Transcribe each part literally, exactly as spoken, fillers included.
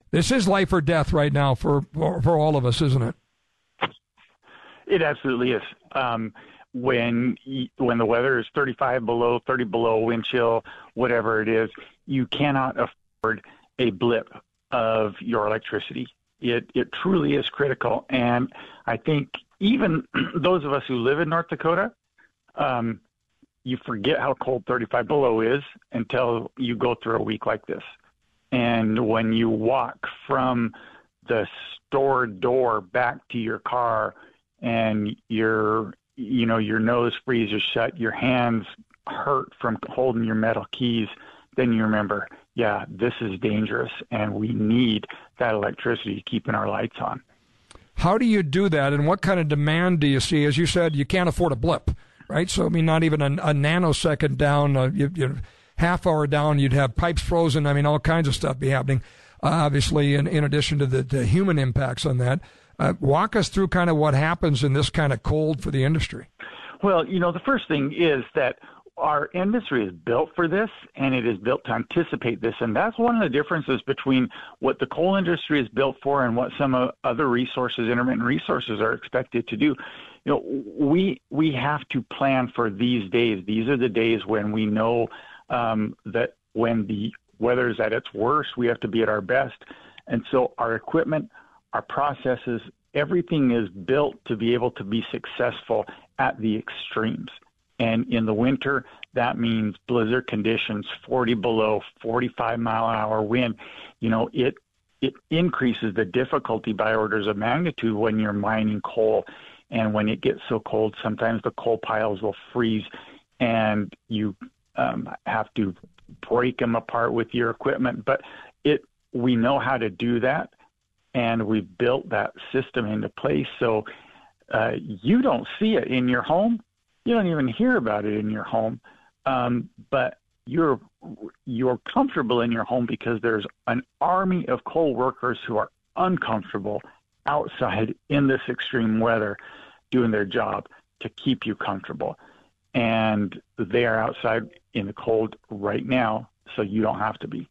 this is life or death right now for, for, for all of us, isn't it? It absolutely is. Um, when when the weather is thirty-five below, thirty below, wind chill, whatever it is, you cannot afford a blip of your electricity. It it truly is critical. And I think even those of us who live in North Dakota, um, you forget how cold thirty-five below is until you go through a week like this. And when you walk from the store door back to your car and your, you know, your nose freezes shut, your hands hurt from holding your metal keys, then you remember, yeah, this is dangerous and we need that electricity to keep our lights on. How do you do that, and what kind of demand do you see? As you said, you can't afford a blip, right? So, I mean, not even a, a nanosecond down, uh, you, you, half hour down, you'd have pipes frozen. I mean, all kinds of stuff be happening, uh, obviously, in, in addition to the, the human impacts on that. Uh, walk us through kind of what happens in this kind of cold for the industry. Well, you know, the first thing is that our industry is built for this, and it is built to anticipate this. And that's one of the differences between what the coal industry is built for and what some uh, other resources, intermittent resources, are expected to do. You know, we we have to plan for these days. These are the days when we know um, that when the weather is at its worst, we have to be at our best. And so our equipment, our processes, everything is built to be able to be successful at the extremes. And in the winter, that means blizzard conditions, forty below, forty-five mile an hour wind. You know, it it increases the difficulty by orders of magnitude when you're mining coal. And when it gets so cold, sometimes the coal piles will freeze and you um, have to break them apart with your equipment. But it we know how to do that, and we've built that system into place. So uh, you don't see it in your home. You don't even hear about it in your home, um, but you're you're comfortable in your home because there's an army of coal workers who are uncomfortable outside in this extreme weather doing their job to keep you comfortable. And they are outside in the cold right now, so you don't have to be.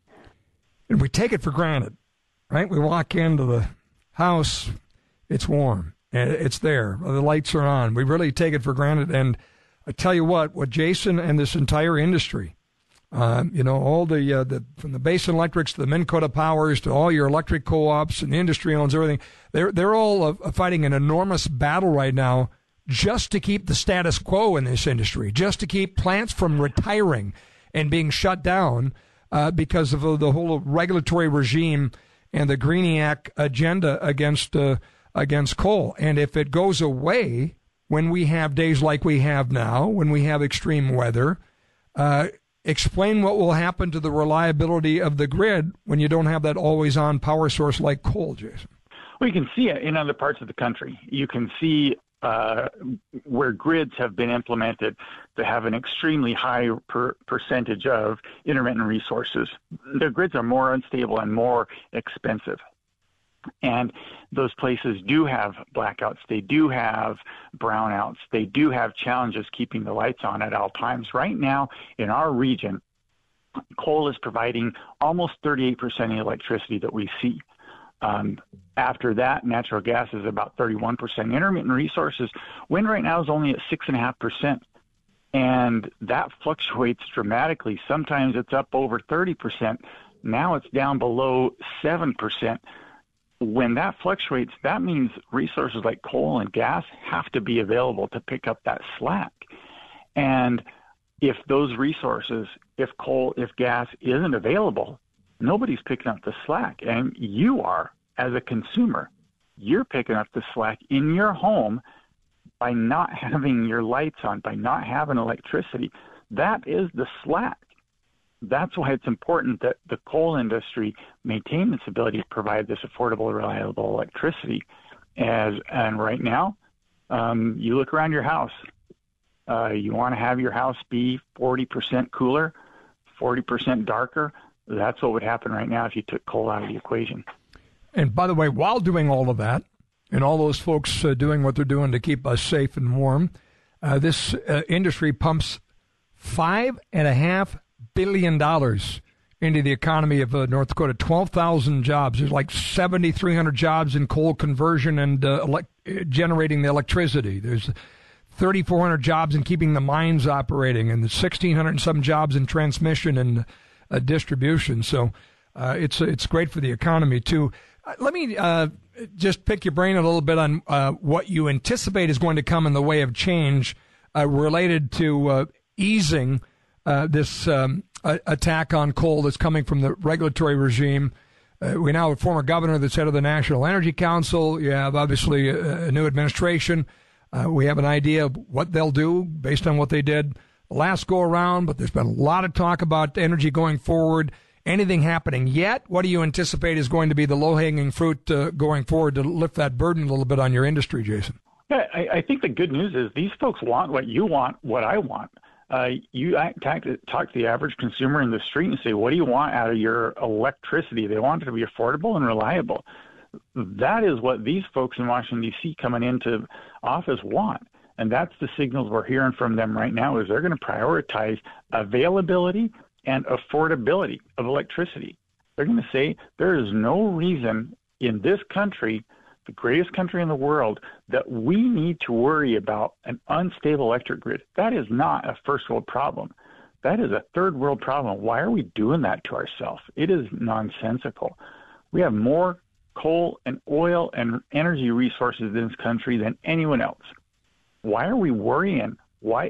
And we take it for granted, right? We walk into the house, it's warm. It's there. The lights are on. We really take it for granted. And I tell you what, what Jason and this entire industry, um, you know, all the, uh, the from the Basin Electrics to the Minn Kota Powers to all your electric co-ops and the industry owns everything, they're they're all uh, fighting an enormous battle right now just to keep the status quo in this industry, just to keep plants from retiring and being shut down uh, because of uh, the whole regulatory regime and the Greeniac agenda against uh, against coal. And if it goes away when we have days like we have now, when we have extreme weather, uh, explain what will happen to the reliability of the grid when you don't have that always-on power source like coal, Jason. Well, you can see it in other parts of the country. You can see uh, where grids have been implemented to have an extremely high per percentage of intermittent resources. The grids are more unstable and more expensive. And those places do have blackouts. They do have brownouts. They do have challenges keeping the lights on at all times. Right now, in our region, coal is providing almost thirty-eight percent of the electricity that we see. Um, after that, natural gas is about thirty-one percent. Intermittent resources, wind right now is only at six point five percent. And that fluctuates dramatically. Sometimes it's up over thirty percent. Now it's down below seven percent. When that fluctuates, that means resources like coal and gas have to be available to pick up that slack. And if those resources, if coal, if gas isn't available, nobody's picking up the slack. And you are, as a consumer, you're picking up the slack in your home by not having your lights on, by not having electricity. That is the slack. That's why it's important that the coal industry maintain its ability to provide this affordable, reliable electricity. As and right now, um, you look around your house. Uh, you want to have your house be forty percent cooler, forty percent darker. That's what would happen right now if you took coal out of the equation. And by the way, while doing all of that, and all those folks uh, doing what they're doing to keep us safe and warm, uh, this uh, industry pumps five and a half billion dollars into the economy of uh, North Dakota. twelve thousand jobs. There's like seven thousand three hundred jobs in coal conversion and uh, elect- generating the electricity. There's three thousand four hundred jobs in keeping the mines operating, and the sixteen hundred and some jobs in transmission and uh, distribution. So uh, it's it's great for the economy too. Uh, let me uh, just pick your brain a little bit on uh, what you anticipate is going to come in the way of change uh, related to uh, easing uh, this um, a- attack on coal that's coming from the regulatory regime. Uh, we now have a former governor that's head of the National Energy Council. You have obviously a, a new administration. Uh, we have an idea of what they'll do based on what they did last go around, but there's been a lot of talk about energy going forward. Anything happening yet? What do you anticipate is going to be the low-hanging fruit uh, going forward to lift that burden a little bit on your industry, Jason? Yeah, I, I think the good news is these folks want what you want, what I want. Uh, you talk to, talk to the average consumer in the street and say, what do you want out of your electricity? They want it to be affordable and reliable. That is what these folks in Washington, D C coming into office want. And that's the signals we're hearing from them right now is they're going to prioritize availability and affordability of electricity. They're going to say there is no reason in this country, the greatest country in the world, that we need to worry about an unstable electric grid. That is not a first world problem. That is a third world problem. Why are we doing that to ourselves? It is nonsensical. We have more coal and oil and energy resources in this country than anyone else. Why are we worrying? Why,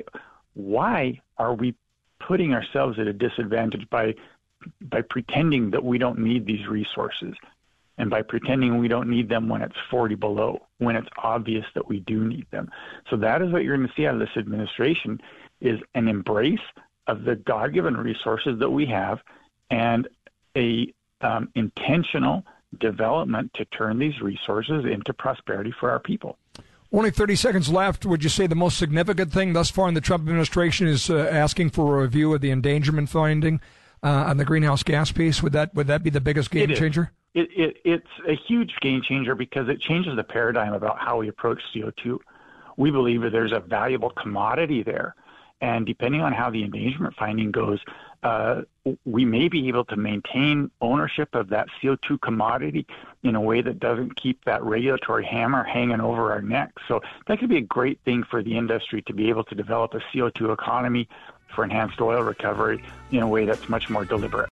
why are we putting ourselves at a disadvantage by by pretending that we don't need these resources and by pretending we don't need them when it's forty below, when it's obvious that we do need them? So that is what you're going to see out of this administration is an embrace of the God-given resources that we have and a um, intentional development to turn these resources into prosperity for our people. Only thirty seconds left. Would you say the most significant thing thus far in the Trump administration is uh, asking for a review of the endangerment finding uh, on the greenhouse gas piece? Would that would that be the biggest game it changer? It, it, it's a huge game changer because it changes the paradigm about how we approach C O two. We believe that there's a valuable commodity there. And depending on how the endangerment finding goes, uh, we may be able to maintain ownership of that C O two commodity in a way that doesn't keep that regulatory hammer hanging over our necks. So that could be a great thing for the industry to be able to develop a C O two economy for enhanced oil recovery in a way that's much more deliberate.